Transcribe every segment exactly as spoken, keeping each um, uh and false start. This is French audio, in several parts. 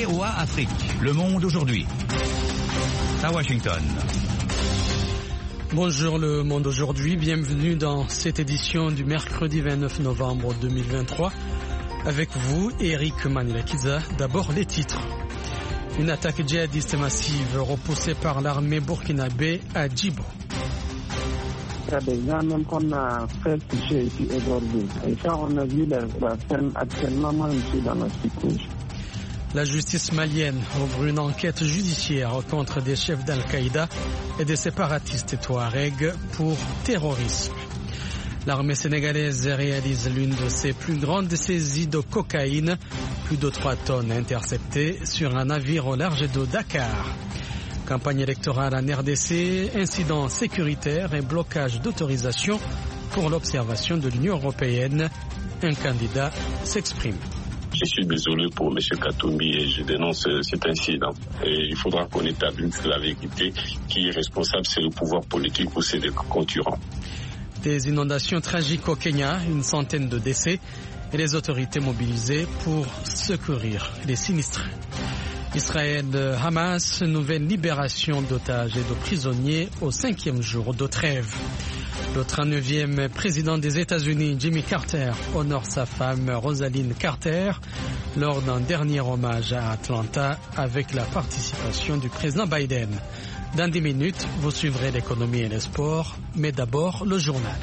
V O A Afrique. Le monde aujourd'hui. À Washington. Bonjour le monde aujourd'hui, bienvenue dans cette édition du mercredi vingt-neuf novembre deux mille vingt-trois. Avec vous, Eric Manilakiza. D'abord les titres. Une attaque djihadiste massive repoussée par l'armée burkinabé à Djibo. Il y a des gens même qu'on a fait toucher ici aujourd'hui. Et ça, on a vu la, la scène actuellement ici dans la psychose. La justice malienne ouvre une enquête judiciaire contre des chefs d'Al-Qaïda et des séparatistes touaregs pour terrorisme. L'armée sénégalaise réalise l'une de ses plus grandes saisies de cocaïne, plus de trois tonnes interceptées sur un navire au large de Dakar. Campagne électorale en R D C, incidents sécuritaires et blocage d'autorisation pour l'observation de l'Union européenne. Un candidat s'exprime. Je suis désolé pour M. Katumbi et je dénonce cet incident. Et il faudra qu'on établisse la vérité. Qui est responsable, c'est le pouvoir politique ou c'est les concurrents. Des inondations tragiques au Kenya, une centaine de décès et les autorités mobilisées pour secourir les sinistrés. Israël, Hamas, nouvelle libération d'otages et de prisonniers au cinquième jour de trêve. Le trente-neuvième président des États-Unis, Jimmy Carter, honore sa femme Rosalynn Carter lors d'un dernier hommage à Atlanta avec la participation du président Biden. Dans dix minutes, vous suivrez l'économie et les sports, mais d'abord le journal.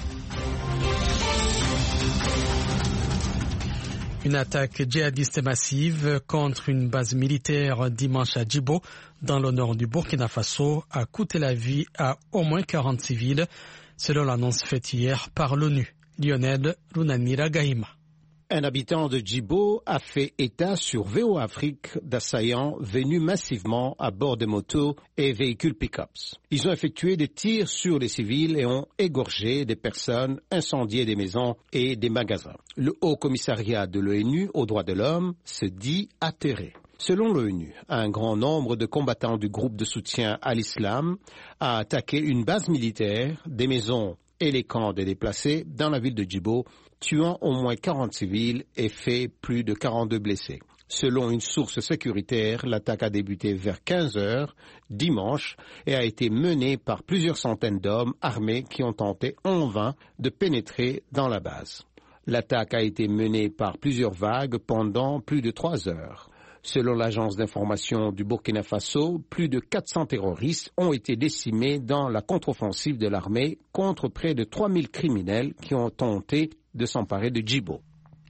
Une attaque djihadiste massive contre une base militaire dimanche à Djibo, dans le nord du Burkina Faso, a coûté la vie à au moins quarante civils, selon l'annonce faite hier par l'ONU. Lionel Runanira Gahima. Un habitant de Djibo a fait état sur V O A Afrique d'assaillants venus massivement à bord de motos et véhicules pick-ups. Ils ont effectué des tirs sur les civils et ont égorgé des personnes, incendié des maisons et des magasins. Le Haut Commissariat de l'ONU aux droits de l'homme se dit atterré. Selon l'ONU, un grand nombre de combattants du groupe de soutien à l'islam a attaqué une base militaire, des maisons et les camps des déplacés dans la ville de Djibo, tuant au moins quarante civils et fait plus de quarante-deux blessés. Selon une source sécuritaire, l'attaque a débuté vers quinze heures dimanche et a été menée par plusieurs centaines d'hommes armés qui ont tenté en vain de pénétrer dans la base. L'attaque a été menée par plusieurs vagues pendant plus de trois heures. Selon l'agence d'information du Burkina Faso, plus de quatre cents terroristes ont été décimés dans la contre-offensive de l'armée contre près de trois mille criminels qui ont tenté de s'emparer de Djibo.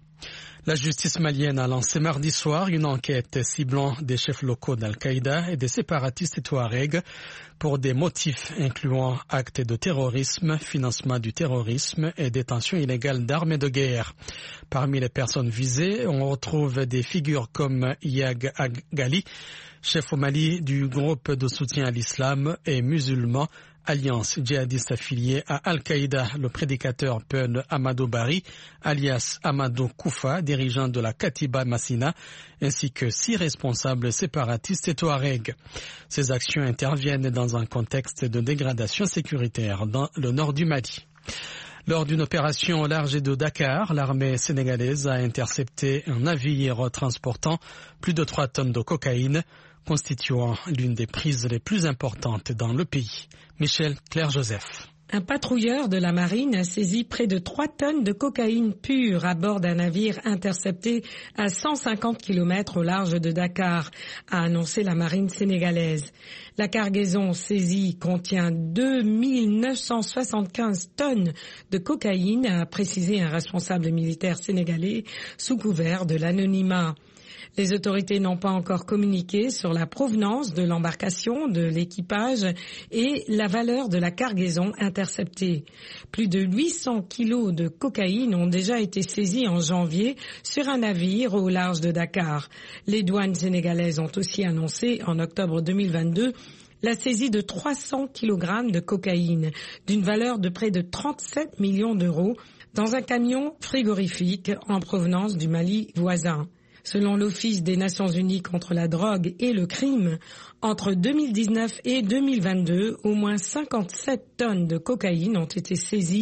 La justice malienne a lancé mardi soir une enquête ciblant des chefs locaux d'Al-Qaïda et des séparatistes touaregs pour des motifs incluant actes de terrorisme, financement du terrorisme et détention illégale d'armes et de guerre. Parmi les personnes visées, on retrouve des figures comme Yag Agali, chef au Mali du groupe de soutien à l'islam et musulman, alliance djihadiste affiliée à Al-Qaïda, le prédicateur Peul Amadou Bari, alias Amadou Koufa, dirigeant de la Katiba Massina, ainsi que six responsables séparatistes et touaregs. Ces actions interviennent dans un contexte de dégradation sécuritaire dans le nord du Mali. Lors d'une opération au large de Dakar, l'armée sénégalaise a intercepté un navire transportant plus de trois tonnes de cocaïne, constituant l'une des prises les plus importantes dans le pays. Michel Claire-Joseph. Un patrouilleur de la marine a saisi près de trois tonnes de cocaïne pure à bord d'un navire intercepté à cent cinquante kilomètres au large de Dakar, a annoncé la marine sénégalaise. La cargaison saisie contient deux mille neuf cent soixante-quinze tonnes de cocaïne, a précisé un responsable militaire sénégalais sous couvert de l'anonymat. Les autorités n'ont pas encore communiqué sur la provenance de l'embarcation, de l'équipage et la valeur de la cargaison interceptée. Plus de huit cents kilos de cocaïne ont déjà été saisis en janvier sur un navire au large de Dakar. Les douanes sénégalaises ont aussi annoncé en octobre deux mille vingt-deux la saisie de trois cents kilogrammes de cocaïne d'une valeur de près de trente-sept millions d'euros dans un camion frigorifique en provenance du Mali voisin. Selon l'Office des Nations Unies contre la drogue et le crime, entre deux mille dix-neuf et deux mille vingt-deux, au moins cinquante-sept tonnes de cocaïne ont été saisies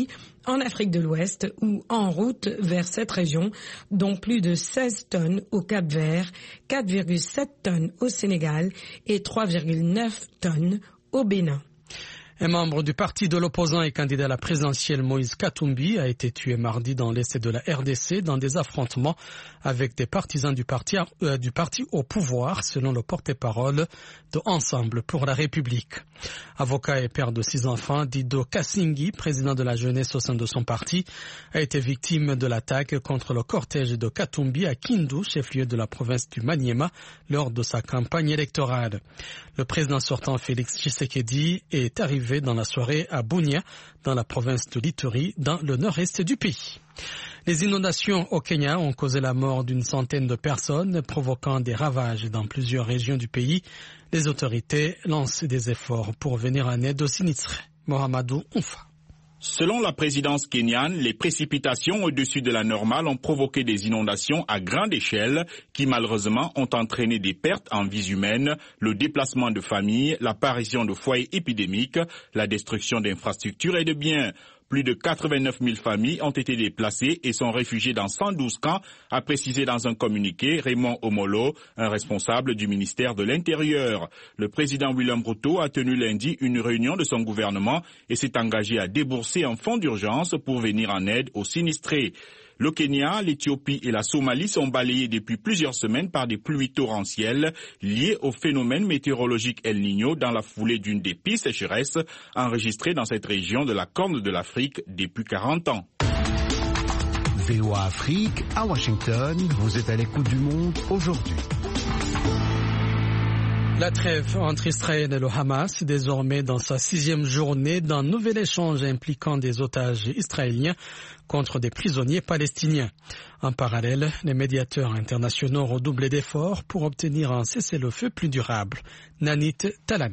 en Afrique de l'Ouest ou en route vers cette région, dont plus de seize tonnes au Cap-Vert, quatre virgule sept tonnes au Sénégal et trois virgule neuf tonnes au Bénin. Un membre du parti de l'opposant et candidat à la présidentielle Moïse Katumbi a été tué mardi dans l'est de la R D C dans des affrontements avec des partisans du parti, euh, du parti au pouvoir, selon le porte-parole de Ensemble pour la République. Avocat et père de six enfants, Dido Kassingi, président de la jeunesse au sein de son parti, a été victime de l'attaque contre le cortège de Katumbi à Kindu, chef-lieu de la province du Maniema, lors de sa campagne électorale. Le président sortant Félix Tshisekedi est arrivé dans la soirée à Bunia, dans la province de l'Ituri, dans le nord-est du pays. Les inondations au Kenya ont causé la mort d'une centaine de personnes, provoquant des ravages dans plusieurs régions du pays. Les autorités lancent des efforts pour venir en aide aux sinistrés. Mohamedou Oumfa. Selon la présidence kenyane, les précipitations au-dessus de la normale ont provoqué des inondations à grande échelle qui malheureusement ont entraîné des pertes en vies humaines, le déplacement de familles, l'apparition de foyers épidémiques, la destruction d'infrastructures et de biens. Plus de quatre-vingt-neuf mille familles ont été déplacées et sont réfugiées dans cent douze camps, a précisé dans un communiqué Raymond Omolo, un responsable du ministère de l'Intérieur. Le président William Ruto a tenu lundi une réunion de son gouvernement et s'est engagé à débourser un fonds d'urgence pour venir en aide aux sinistrés. Le Kenya, l'Éthiopie et la Somalie sont balayés depuis plusieurs semaines par des pluies torrentielles liées au phénomène météorologique El Niño dans la foulée d'une des pires sécheresses enregistrées dans cette région de la Corne de l'Afrique depuis quarante ans. V O A Afrique, à Washington, vous êtes à l'écoute du monde aujourd'hui. La trêve entre Israël et le Hamas, désormais dans sa sixième journée, d'un nouvel échange impliquant des otages israéliens contre des prisonniers palestiniens. En parallèle, les médiateurs internationaux ont redoublé d'efforts pour obtenir un cessez-le-feu plus durable. Nanit Talami.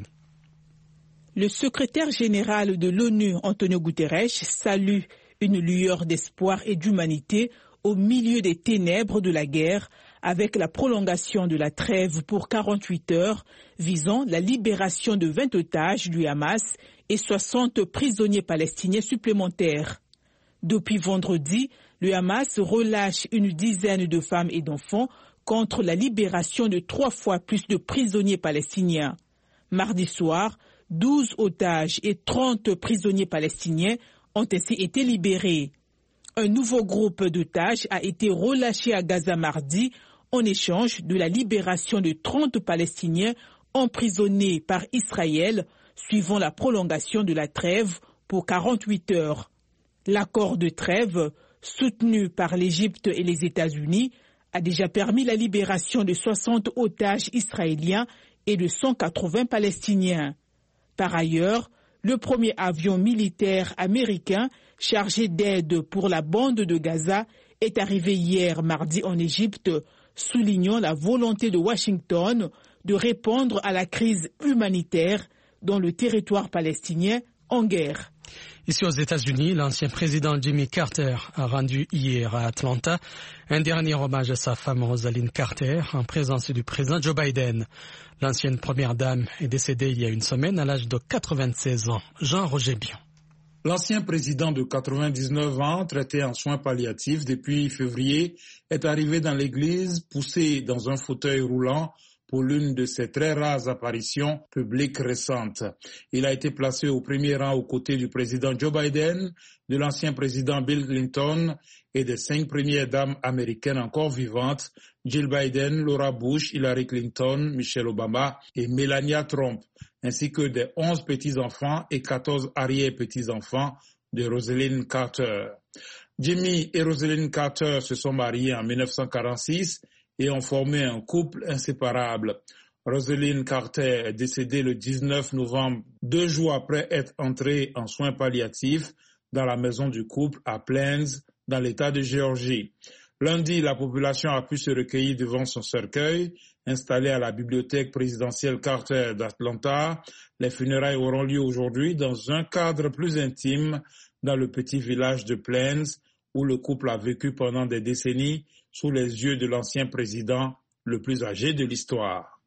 Le secrétaire général de l'ONU, Antonio Guterres, salue une lueur d'espoir et d'humanité au milieu des ténèbres de la guerre, avec la prolongation de la trêve pour quarante-huit heures visant la libération de vingt otages du Hamas et soixante prisonniers palestiniens supplémentaires. Depuis vendredi, le Hamas relâche une dizaine de femmes et d'enfants contre la libération de trois fois plus de prisonniers palestiniens. Mardi soir, douze otages et trente prisonniers palestiniens ont ainsi été libérés. Un nouveau groupe d'otages a été relâché à Gaza mardi en échange de la libération de trente Palestiniens emprisonnés par Israël suivant la prolongation de la trêve pour quarante-huit heures. L'accord de trêve, soutenu par l'Égypte et les États-Unis, a déjà permis la libération de soixante otages israéliens et de cent quatre-vingts Palestiniens. Par ailleurs, le premier avion militaire américain chargé d'aide pour la bande de Gaza est arrivé hier mardi en Égypte, soulignant la volonté de Washington de répondre à la crise humanitaire dans le territoire palestinien en guerre. Ici aux États-Unis, l'ancien président Jimmy Carter a rendu hier à Atlanta un dernier hommage à sa femme Rosalynn Carter en présence du président Joe Biden. L'ancienne première dame est décédée il y a une semaine à l'âge de quatre-vingt-seize ans. Jean-Roger Bion. L'ancien président de quatre-vingt-dix-neuf ans, traité en soins palliatifs depuis février, est arrivé dans l'église poussé dans un fauteuil roulant pour l'une de ses très rares apparitions publiques récentes. Il a été placé au premier rang aux côtés du président Joe Biden, de l'ancien président Bill Clinton et des cinq premières dames américaines encore vivantes, Jill Biden, Laura Bush, Hillary Clinton, Michelle Obama et Melania Trump, ainsi que des onze petits-enfants et quatorze arrière-petits-enfants de Rosalynn Carter. Jimmy et Rosalynn Carter se sont mariés en dix-neuf cent quarante-six et ont formé un couple inséparable. Rosalynn Carter est décédée le dix-neuf novembre, deux jours après être entrée en soins palliatifs dans la maison du couple à Plains, dans l'État de Géorgie. Lundi, la population a pu se recueillir devant son cercueil, installé à la bibliothèque présidentielle Carter d'Atlanta. Les funérailles auront lieu aujourd'hui dans un cadre plus intime dans le petit village de Plains, où le couple a vécu pendant des décennies sous les yeux de l'ancien président le plus âgé de l'histoire.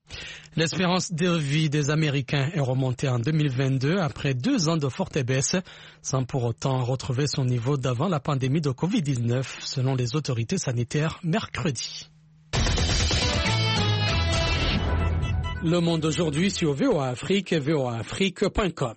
L'espérance de vie des Américains est remontée en deux mille vingt-deux après deux ans de forte baisse, sans pour autant retrouver son niveau d'avant la pandémie de covid dix-neuf, selon les autorités sanitaires mercredi. Le monde aujourd'hui sur V O A Afrique et V O A Afrique point com.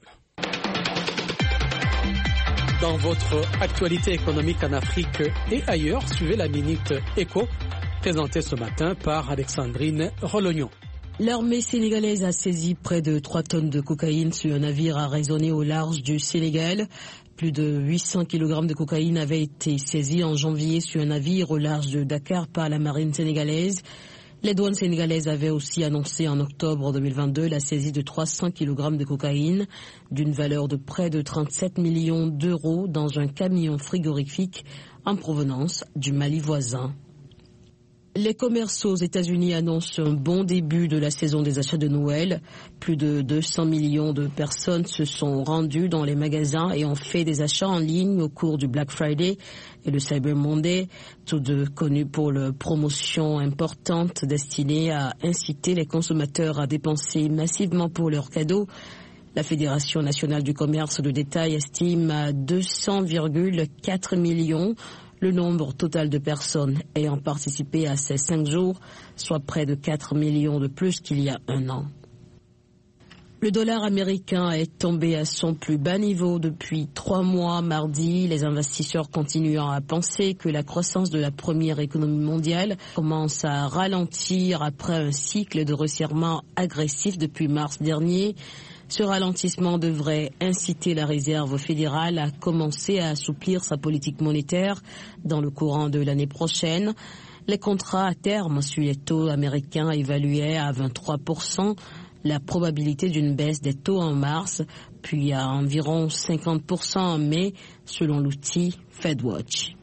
Dans votre actualité économique en Afrique et ailleurs, suivez la Minute Éco, présentée ce matin par Alexandrine Rolognon. L'armée sénégalaise a saisi près de trois tonnes de cocaïne sur un navire arraisonné au large du Sénégal. Plus de huit cents kilogrammes de cocaïne avaient été saisis en janvier sur un navire au large de Dakar par la marine sénégalaise. Les douanes sénégalaises avaient aussi annoncé en octobre deux mille vingt-deux la saisie de trois cents kilogrammes de cocaïne d'une valeur de près de trente-sept millions d'euros dans un camion frigorifique en provenance du Mali voisin. Les commerces aux États-Unis annoncent un bon début de la saison des achats de Noël. Plus de deux cents millions de personnes se sont rendues dans les magasins et ont fait des achats en ligne au cours du Black Friday et le Cyber Monday, tous deux connus pour leurs promotions importantes destinées à inciter les consommateurs à dépenser massivement pour leurs cadeaux. La Fédération nationale du commerce de détail estime à deux cents virgule quatre millions le nombre total de personnes ayant participé à ces cinq jours, soit près de quatre millions de plus qu'il y a un an. Le dollar américain est tombé à son plus bas niveau depuis trois mois mardi. Les investisseurs continuent à penser que la croissance de la première économie mondiale commence à ralentir après un cycle de resserrement agressif depuis mars dernier. Ce ralentissement devrait inciter la Réserve fédérale à commencer à assouplir sa politique monétaire dans le courant de l'année prochaine. Les contrats à terme sur les taux américains évaluaient à vingt-trois pour cent la probabilité d'une baisse des taux en mars, puis à environ cinquante pour cent en mai, selon l'outil FedWatch.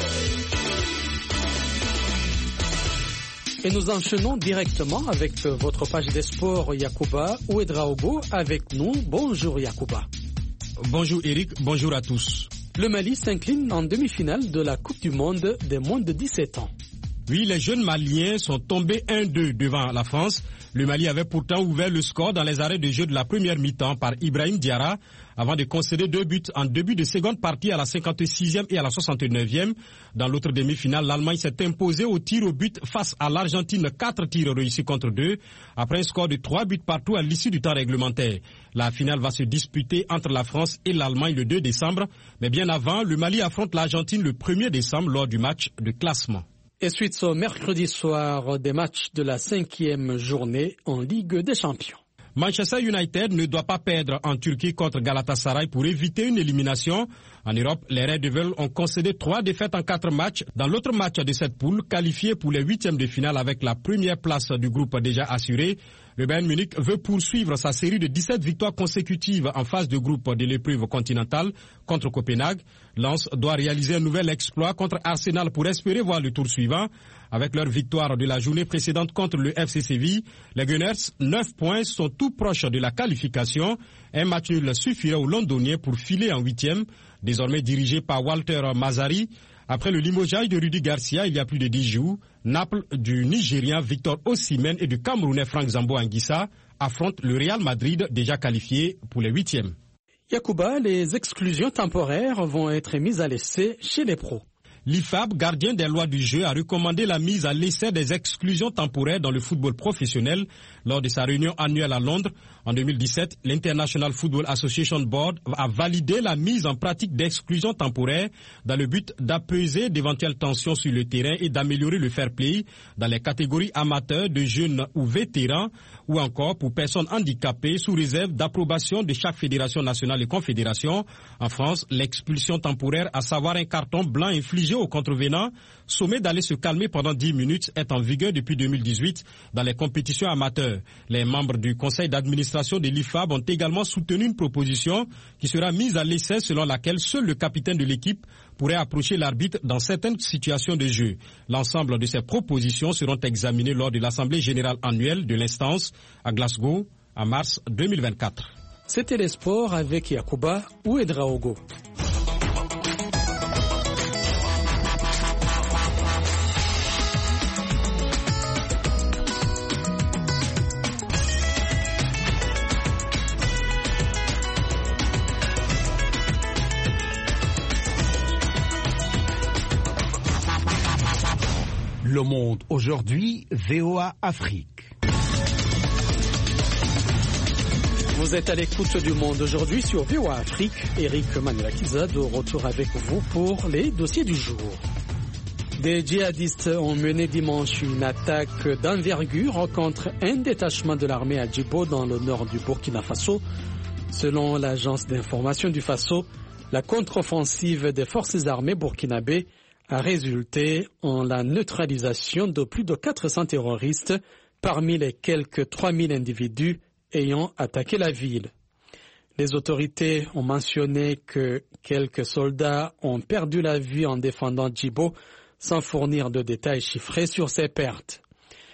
Et nous enchaînons directement avec votre page des sports, Yacouba Ouedraogo, avec nous. Bonjour Yacouba. Bonjour Eric, bonjour à tous. Le Mali s'incline en demi-finale de la Coupe du Monde des moins de dix-sept ans. Oui, les jeunes Maliens sont tombés un deux devant la France. Le Mali avait pourtant ouvert le score dans les arrêts de jeu de la première mi-temps par Ibrahim Diarra avant de concéder deux buts en début de seconde partie à la cinquante-sixième et à la soixante-neuvième. Dans l'autre demi-finale, l'Allemagne s'est imposée au tir au but face à l'Argentine, quatre tirs réussis contre deux, après un score de trois buts partout à l'issue du temps réglementaire. La finale va se disputer entre la France et l'Allemagne le deux décembre, mais bien avant, le Mali affronte l'Argentine le premier décembre lors du match de classement. Et suite au mercredi soir des matchs de la cinquième journée en Ligue des Champions. Manchester United ne doit pas perdre en Turquie contre Galatasaray pour éviter une élimination. En Europe, les Red Devils ont concédé trois défaites en quatre matchs dans l'autre match de cette poule, qualifié pour les huitièmes de finale avec la première place du groupe déjà assurée. Le Bayern Munich veut poursuivre sa série de dix-sept victoires consécutives en phase de groupe de l'épreuve continentale contre Copenhague. Lens doit réaliser un nouvel exploit contre Arsenal pour espérer voir le tour suivant. Avec leur victoire de la journée précédente contre le F C Séville, les Gunners, neuf points, sont tout proches de la qualification. Un match nul suffirait aux Londoniens pour filer en huitième, désormais dirigé par Walter Mazzari. Après le limogeage de Rudy Garcia il y a plus de dix jours, Naples du Nigérien Victor Osimhen et du Camerounais Franck Zambo Anguissa affrontent le Real Madrid déjà qualifié pour les huitièmes. Yacouba, les exclusions temporaires vont être mises à l'essai chez les pros. L'I F A B, gardien des lois du jeu, a recommandé la mise à l'essai des exclusions temporaires dans le football professionnel lors de sa réunion annuelle à Londres. En deux mille dix-sept, l'International Football Association Board a validé la mise en pratique d'exclusions temporaires dans le but d'apaiser d'éventuelles tensions sur le terrain et d'améliorer le fair play dans les catégories amateurs, de jeunes ou vétérans, ou encore pour personnes handicapées sous réserve d'approbation de chaque fédération nationale et confédération. En France, l'expulsion temporaire, à savoir un carton blanc infligé aux contrevenants, sommé d'aller se calmer pendant dix minutes, est en vigueur depuis deux mille dix-huit dans les compétitions amateurs. Les membres du conseil d'administration de l'I F A B ont également soutenu une proposition qui sera mise à l'essai selon laquelle seul le capitaine de l'équipe pourrait approcher l'arbitre dans certaines situations de jeu. L'ensemble de ces propositions seront examinées lors de l'Assemblée générale annuelle de l'instance à Glasgow en mars deux mille vingt-quatre. C'était les sports avec Yacouba Ouedraogo. Le Monde aujourd'hui, V O A Afrique. Vous êtes à l'écoute du Monde aujourd'hui sur V O A Afrique. Eric Manuelakiza de retour avec vous pour les dossiers du jour. Des djihadistes ont mené dimanche une attaque d'envergure contre un détachement de l'armée à Djibo dans le nord du Burkina Faso. Selon l'agence d'information du Faso, la contre-offensive des forces armées burkinabées a résulté en la neutralisation de plus de quatre cents terroristes parmi les quelques trois mille individus ayant attaqué la ville. Les autorités ont mentionné que quelques soldats ont perdu la vie en défendant Djibo sans fournir de détails chiffrés sur ces pertes.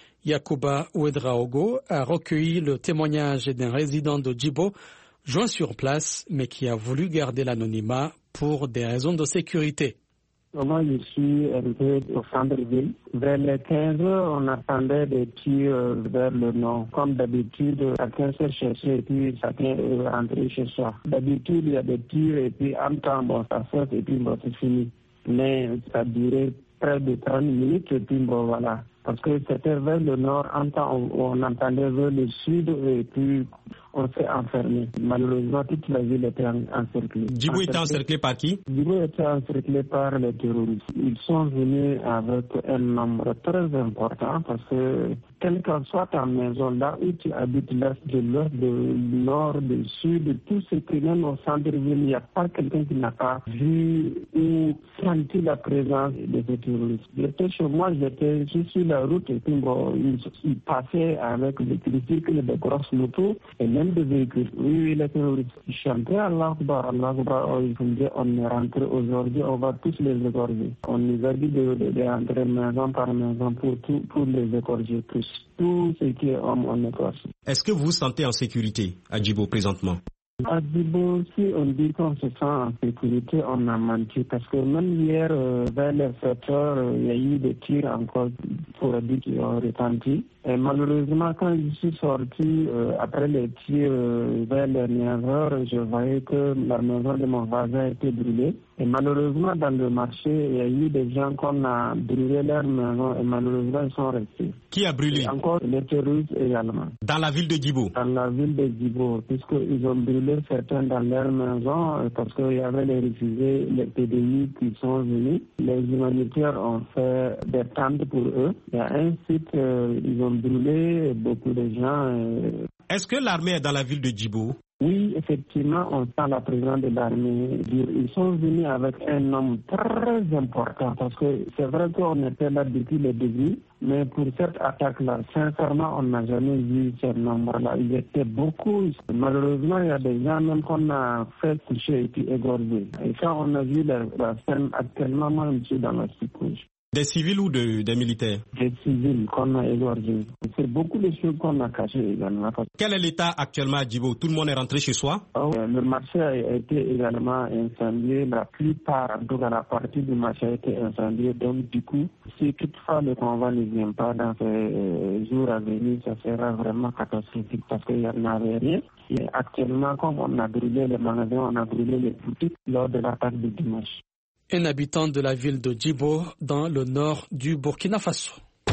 Yacouba Ouedraogo a recueilli le témoignage d'un résident de Djibo joint sur place mais qui a voulu garder l'anonymat pour des raisons de sécurité. Moi, je suis arrivé au centre-ville. Vers les quinze heures, on attendait des tirs vers le nord. Comme d'habitude, chacun s'est cherché et puis chacun est rentré chez soi. D'habitude, il y a des tirs et puis en temps, bon, ça sort et puis bon, c'est fini. Mais ça a duré près de trente minutes et puis bon, voilà. Parce que c'était vers le nord, en temps, on, on entendait vers le sud et puis on s'est enfermé. Malheureusement, toute la ville était encerclée. Djibo était encerclé par qui? Djibo était encerclé par les terroristes. Ils sont venus avec un nombre très important parce que quelle que soit ta maison, là où tu habites, l'est, de l'ouest, de nord, du sud, tout ce qui est au centre-ville, il n'y a pas quelqu'un qui n'a pas vu ou senti la présence de ces terroristes. J'étais chez moi, j'étais juste sur la route et puis bon, ils, ils passaient avec des tricycles, des grosses motos et même des véhicules. Oui, oui, les terroristes chantaient Allah Akbar, Allah Akbar, ils disaient on est rentré aujourd'hui, on va tous les égorger. On nous a dit de, de, de rentrer maison par maison pour, tout, pour les égorger tous. Tout ce qui est homme, on égorge. Est-ce que vous vous sentez en sécurité à Djibo présentement? À Djibo, si on dit qu'on se sent en sécurité, on a menti. Parce que même hier, euh, vers les sept heures, euh, il y a eu des tirs encore pour dire qui ont retenti. Et malheureusement, quand je suis sorti, euh, après les tirs euh, vers les neuf heures, je voyais que la maison de mon voisin était brûlée. Et malheureusement, dans le marché, il y a eu des gens qu'on a brûlé leur maison et malheureusement, ils sont restés. Qui a brûlé? Et encore les terroristes également. Dans la ville de Djibo? Dans la ville de Djibo, puisqu'ils ont brûlé certains dans leur maison parce qu'il y avait les réfugiés, les P D I qui sont venus. Les humanitaires ont fait des tentes pour eux. Et ensuite, euh, ils ont brûlé beaucoup de gens. Euh... Est-ce que l'armée est dans la ville de Djibo? Oui, effectivement, on sent la présence de l'armée. Ils sont venus avec un nombre très important parce que c'est vrai qu'on était là depuis le début, mais pour cette attaque-là, sincèrement, on n'a jamais vu ce nombre-là. Ils étaient beaucoup. Malheureusement, il y a des gens même qu'on a fait coucher et puis égorger. Et quand on a vu la, la scène actuellement, moi, je suis dans la psychose. Des civils ou de, des militaires? Des civils qu'on a égorgés. C'est beaucoup de choses qu'on a cachées également. Quel est l'état actuellement à Djibo? Tout le monde est rentré chez soi? Oh, le marché a été également incendié. La plupart, en tout cas la partie du marché a été incendiée. Donc du coup, si toutefois le convoi ne vient pas dans ces jours à venir, ça sera vraiment catastrophique parce qu'il n'y en avait rien. Et actuellement, comme on a brûlé les magasins, on a brûlé les boutiques lors de l'attaque de dimanche. Un habitant de la ville de Djibo dans le nord du Burkina Faso.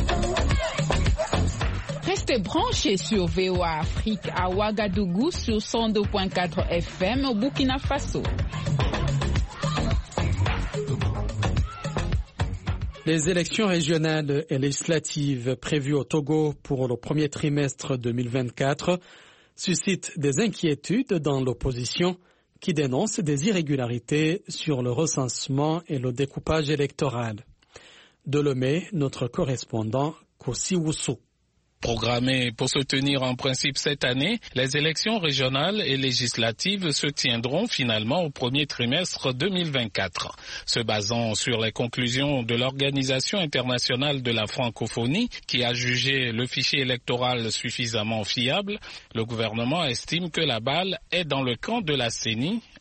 Restez branchés sur V O A Afrique à Ouagadougou sur cent deux virgule quatre F M au Burkina Faso. Les élections régionales et législatives prévues au Togo pour le premier trimestre deux mille vingt-quatre suscitent des inquiétudes dans l'opposition qui dénonce des irrégularités sur le recensement et le découpage électoral. De Lomé, notre correspondant Kossi Woussou. Programmées pour se tenir en principe cette année, les élections régionales et législatives se tiendront finalement au premier trimestre deux mille vingt-quatre. Se basant sur les conclusions de l'Organisation internationale de la francophonie, qui a jugé le fichier électoral suffisamment fiable, le gouvernement estime que la balle est dans le camp de la C E N I,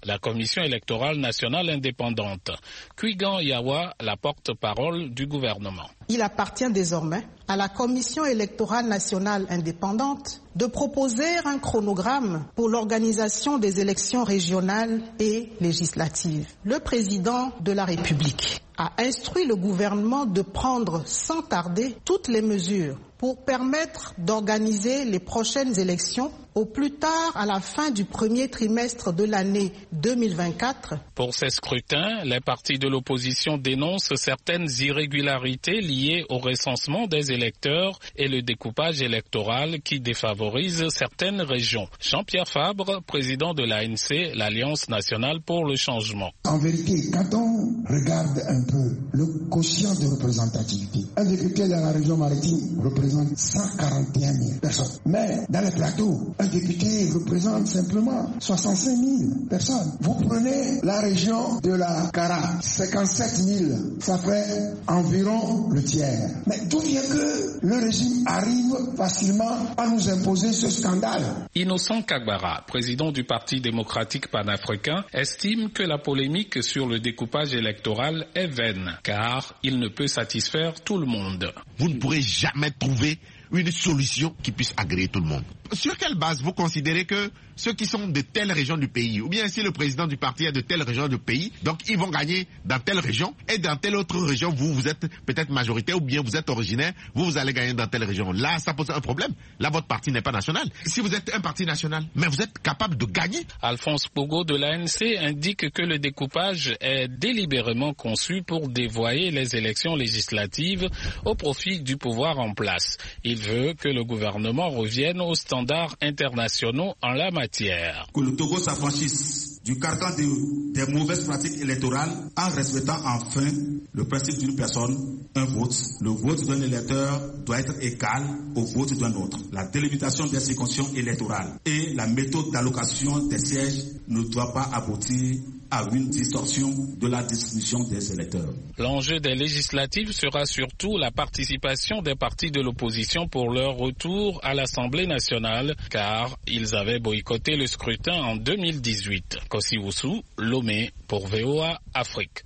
la Commission électorale nationale indépendante. Kuigan Yawa, la porte-parole du gouvernement. Il appartient désormais à la Commission électorale nationale indépendante de proposer un chronogramme pour l'organisation des élections régionales et législatives. Le président de la République a instruit le gouvernement de prendre sans tarder toutes les mesures pour permettre d'organiser les prochaines élections au plus tard à la fin du premier trimestre de l'année deux mille vingt-quatre. Pour ces scrutins, les partis de l'opposition dénoncent certaines irrégularités liées au recensement des électeurs et le découpage électoral qui défavorise certaines régions. Jean-Pierre Fabre, président de l'A N C, l'Alliance nationale pour le changement. En vérité, quand on regarde un peu le quotient de représentativité, un député dans la région maritime représente cent quarante et un mille personnes. Mais dans les plateaux, un député représente simplement soixante-cinq mille personnes. Vous prenez la région de la Kara, cinquante-sept mille, ça fait environ le tiers. Mais d'où vient que le régime arrive facilement à nous imposer ce scandale? Innocent Kagbara, président du Parti démocratique panafricain, estime que la polémique sur le découpage électoral est vaine, car il ne peut satisfaire tout le monde. Vous ne pourrez jamais trouver une solution qui puisse agréer tout le monde. Sur quelle base vous considérez que ceux qui sont de telle région du pays, ou bien si le président du parti est de telle région du pays, donc ils vont gagner dans telle région, et dans telle autre région, vous, vous êtes peut-être majoritaire, ou bien vous êtes originaire, vous, vous allez gagner dans telle région. Là, ça pose un problème. Là, votre parti n'est pas national. Si vous êtes un parti national, mais vous êtes capable de gagner. Alphonse Pogo de l'A N C indique que le découpage est délibérément conçu pour dévoyer les élections législatives au profit du pouvoir en place. Il veut que le gouvernement revienne aux standards internationaux en la matière. Que le Togo s'affranchisse du carcan de, des mauvaises pratiques électorales en respectant enfin le principe d'une personne, un vote. Le vote d'un électeur doit être égal au vote d'un autre. La délimitation des circonscriptions électorales et la méthode d'allocation des sièges ne doit pas aboutir à une distorsion de la distribution des électeurs. L'enjeu des législatives sera surtout la participation des partis de l'opposition pour leur retour à l'Assemblée nationale, car ils avaient boycotté le scrutin en deux mille dix-huit. Kosiwusu, Lomé, pour V O A Afrique.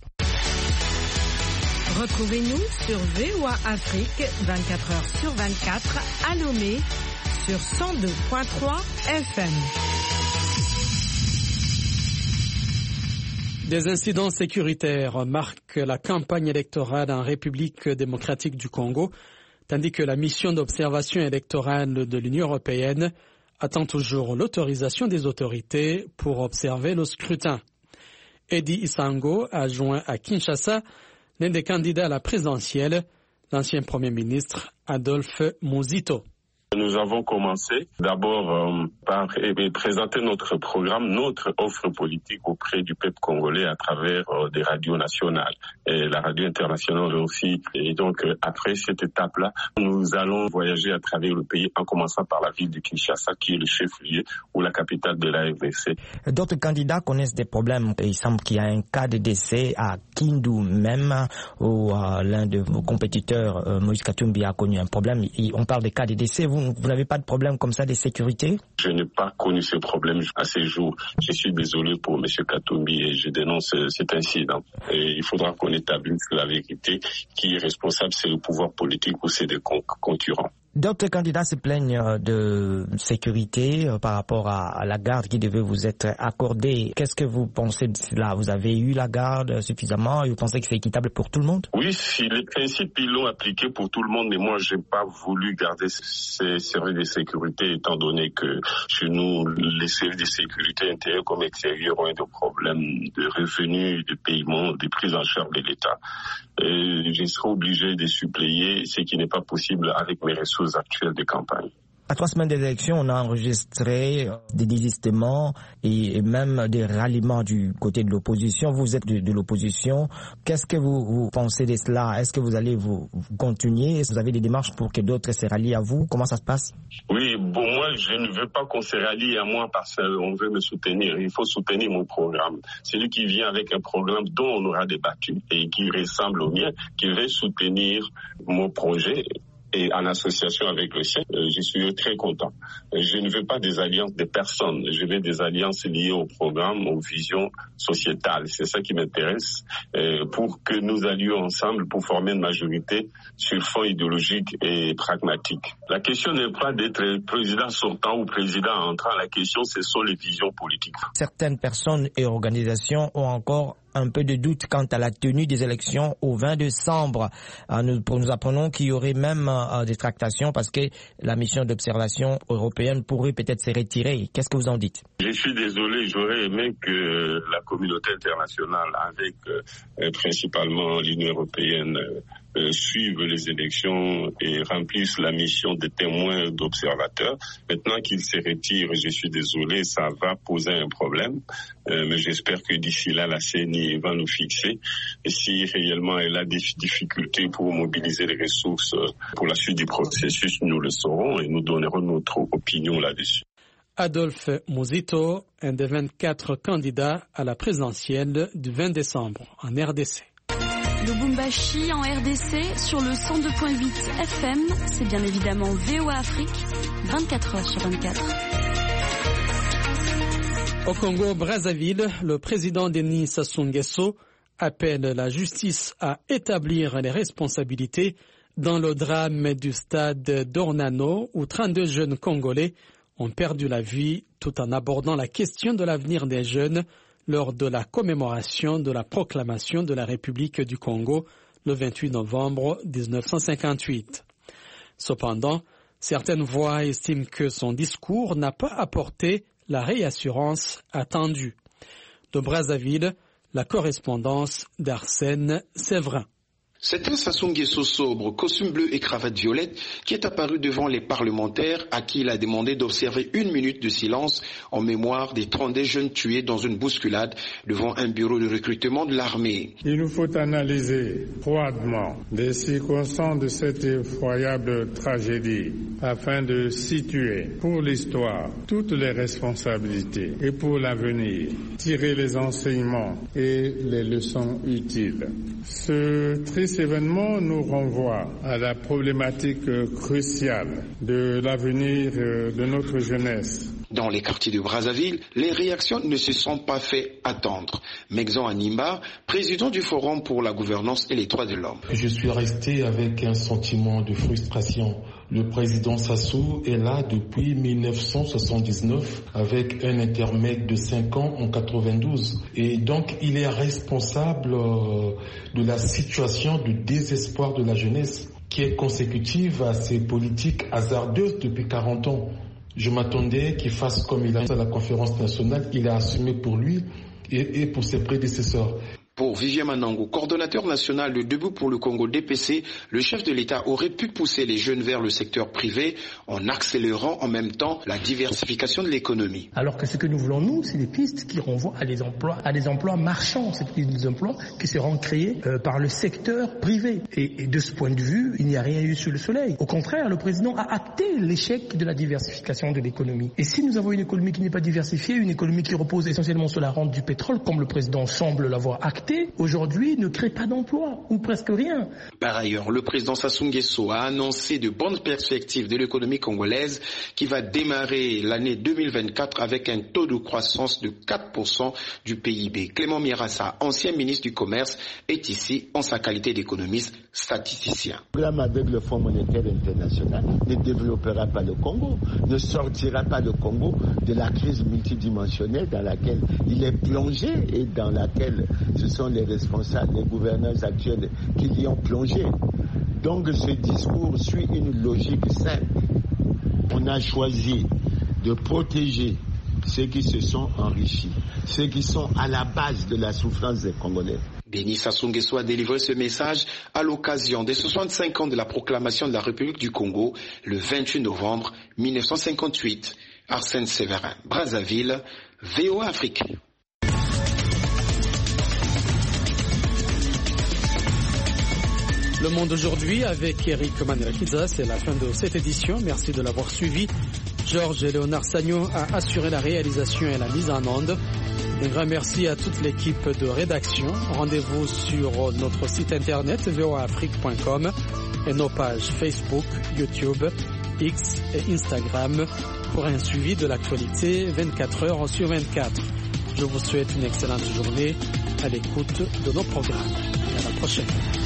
Retrouvez-nous sur V O A Afrique, vingt-quatre heures sur vingt-quatre, à Lomé, sur cent deux virgule trois F M. Des incidents sécuritaires marquent la campagne électorale en République démocratique du Congo, tandis que la mission d'observation électorale de l'Union européenne attend toujours l'autorisation des autorités pour observer le scrutin. Eddie Isango a joint à Kinshasa l'un des candidats à la présidentielle, l'ancien Premier ministre Adolphe Muzito. Nous avons commencé d'abord euh, par eh, présenter notre programme, notre offre politique auprès du peuple congolais à travers euh, des radios nationales et la radio internationale aussi. Et donc euh, après cette étape-là, nous allons voyager à travers le pays en commençant par la ville de Kinshasa qui est le chef-lieu ou la capitale de la R D C. D'autres candidats connaissent des problèmes. Il semble qu'il y a un cas de décès à Kindu même où euh, l'un de vos compétiteurs, euh, Moïse Katumbi, a connu un problème. Et on parle des cas de décès. Vous Vous n'avez pas de problème comme ça de sécurité? Je n'ai pas connu ce problème à ces jours. Je suis désolé pour M. Katumbi et je dénonce cet incident. Et il faudra qu'on établisse la vérité. Qui est responsable, c'est le pouvoir politique ou c'est des concurrents. D'autres candidats se plaignent de sécurité par rapport à la garde qui devait vous être accordée. Qu'est-ce que vous pensez de cela? Vous avez eu la garde suffisamment et vous pensez que c'est équitable pour tout le monde? Oui, si les principes ils l'ont appliqué pour tout le monde, mais moi j'ai pas voulu garder ces services de sécurité étant donné que chez nous les services de sécurité intérieure comme extérieure ont des problèmes de revenus, de paiement, de prise en charge de l'État. Et je serai obligé de suppléer ce qui n'est pas possible avec mes ressources actuelles de campagne. À trois semaines des élections, on a enregistré des désistements et même des ralliements du côté de l'opposition. Vous êtes de, de l'opposition. Qu'est-ce que vous, vous pensez de cela? Est-ce que vous allez vous, vous continuer? Est-ce que vous avez des démarches pour que d'autres se rallient à vous? Comment ça se passe? Oui, bon, moi, je ne veux pas qu'on se rallie à moi parce qu'on veut me soutenir. Il faut soutenir mon programme. Celui qui vient avec un programme dont on aura débattu et qui ressemble au mien, qui veut soutenir mon projet, et en association avec le chef, euh, je suis très content. Je ne veux pas des alliances de personnes, je veux des alliances liées au programme, aux visions sociétales. C'est ça qui m'intéresse euh, pour que nous allions ensemble pour former une majorité sur fond idéologique et pragmatique. La question n'est pas d'être président sortant ou président entrant, la question ce sont les visions politiques. Certaines personnes et organisations ont encore un peu de doute quant à la tenue des élections au vingt décembre. Nous, nous apprenons qu'il y aurait même euh, des tractations parce que la mission d'observation européenne pourrait peut-être se retirer. Qu'est-ce que vous en dites? Je suis désolé, j'aurais aimé que la communauté internationale, avec euh, principalement l'Union européenne, euh, suivent les élections et remplissent la mission de témoins d'observateurs. Maintenant qu'ils se retirent, je suis désolé, ça va poser un problème. Euh, mais j'espère que d'ici là, la C N I va nous fixer. Et si réellement elle a des difficultés pour mobiliser les ressources pour la suite du processus, nous le saurons et nous donnerons notre opinion là-dessus. Adolphe Muzito, un des vingt-quatre candidats à la présidentielle du vingt décembre en R D C. Lubumbashi en R D C sur le cent deux virgule huit F M, c'est bien évidemment V O A Afrique, vingt-quatre heures sur vingt-quatre. Au Congo-Brazzaville, le président Denis Sassou Nguesso appelle la justice à établir les responsabilités dans le drame du stade d'Ornano où trente-deux jeunes Congolais ont perdu la vie tout en abordant la question de l'avenir des jeunes lors de la commémoration de la proclamation de la République du Congo le vingt-huit novembre mille neuf cent cinquante-huit. Cependant, certaines voix estiment que son discours n'a pas apporté la réassurance attendue. De Brazzaville, la correspondance d'Arsène Séverin. C'est un Sassou Nguesso sobre, costume bleu et cravate violette, qui est apparu devant les parlementaires à qui il a demandé d'observer une minute de silence en mémoire des trente jeunes tués dans une bousculade devant un bureau de recrutement de l'armée. Il nous faut analyser froidement les circonstances de cette effroyable tragédie afin de situer pour l'histoire toutes les responsabilités et pour l'avenir, tirer les enseignements et les leçons utiles. Ce triste événement nous renvoie à la problématique cruciale de l'avenir de notre jeunesse. Dans les quartiers de Brazzaville, les réactions ne se sont pas fait attendre. Megzan Animba, président du Forum pour la gouvernance et les droits de l'homme. Je suis resté avec un sentiment de frustration. Le président Sassou est là depuis mille neuf cent soixante-dix-neuf avec un intermède de cinq ans en quatre-vingt-douze. Et donc il est responsable de la situation du désespoir de la jeunesse qui est consécutive à ces politiques hasardeuses depuis quarante ans. Je m'attendais qu'il fasse comme il a fait à la conférence nationale, il a assumé pour lui et, et pour ses prédécesseurs. Pour Vivien Manango, coordonnateur national de Debout pour le Congo D P C, le chef de l'État aurait pu pousser les jeunes vers le secteur privé en accélérant en même temps la diversification de l'économie. Alors que ce que nous voulons, nous, c'est des pistes qui renvoient à des emplois, à des emplois marchands, c'est des emplois qui seront créés euh, par le secteur privé. Et, et de ce point de vue, il n'y a rien eu sous le soleil. Au contraire, le président a acté l'échec de la diversification de l'économie. Et si nous avons une économie qui n'est pas diversifiée, une économie qui repose essentiellement sur la rente du pétrole, comme le président semble l'avoir acté, aujourd'hui ne crée pas d'emploi, ou presque rien. Par ailleurs, le président Sassou Nguesso a annoncé de bonnes perspectives de l'économie congolaise qui va démarrer l'année deux mille vingt-quatre avec un taux de croissance de quatre pour cent du P I B. Clément Mirassa, ancien ministre du Commerce, est ici en sa qualité d'économiste statisticien. Le programme avec le Fonds monétaire international ne développera pas le Congo, ne sortira pas le Congo de la crise multidimensionnelle dans laquelle il est plongé et dans laquelle ce sont les responsables, les gouverneurs actuels qui l'y ont plongé. Donc ce discours suit une logique simple. On a choisi de protéger ceux qui se sont enrichis, ceux qui sont à la base de la souffrance des Congolais. Denis Sassou Nguesso a délivré ce message à l'occasion des soixante-cinq ans de la proclamation de la République du Congo le vingt-huit novembre mille neuf cent cinquante-huit. Arsène Séverin, Brazzaville, V O A Afrique. Le Monde aujourd'hui avec Eric Manirakiza, c'est la fin de cette édition. Merci de l'avoir suivi. Georges et Léonard Sagno a assuré la réalisation et la mise en onde. Un grand merci à toute l'équipe de rédaction. Rendez-vous sur notre site internet v o a afrique point com et nos pages Facebook, YouTube, X et Instagram pour un suivi de l'actualité vingt-quatre heures sur vingt-quatre. Je vous souhaite une excellente journée à l'écoute de nos programmes. À la prochaine.